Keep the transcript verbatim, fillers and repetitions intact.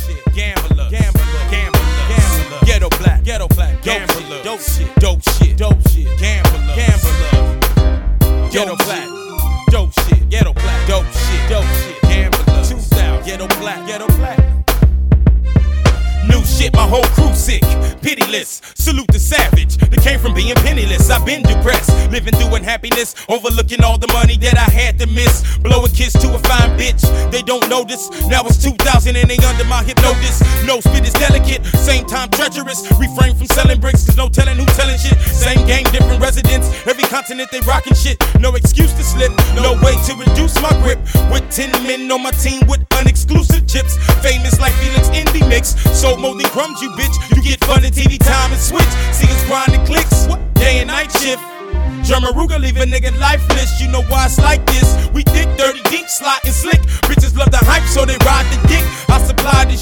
shit, gambler, gambler, gambler, gambler, ghetto black, ghetto black, gambler, dope shit, dope shit, dope shit, gambler, gambler, ghetto black, dope shit, ghetto black, dope shit, dope shit, gambler, two thousand, ghetto black, ghetto black. New shit, my whole crew sick, pitiless. Salute the savage that came from being penniless. I've been depressed, living through unhappiness, overlooking all the money that I had to miss. Blow a kiss to a fine bitch, they don't notice. Now it's two thousand and they under my hypnosis. No spit is delicate, same time treacherous. Refrain from selling bricks, cause no telling who telling shit. Same game, different residents. Every continent they rockin' shit. No excuse to slip, no way to reduce my grip. With ten men on my team with unexclusive chips. Famous like Felix Indie Mix. So more than crumbs, you bitch. You get fun in T V time and switch. See us grinding clicks, day and night shift. Jermaruga leave a nigga lifeless. You know why it's like this. We dig dirty, deep, slot and slick. Bitches love the hype, so they ride the dick. I supply this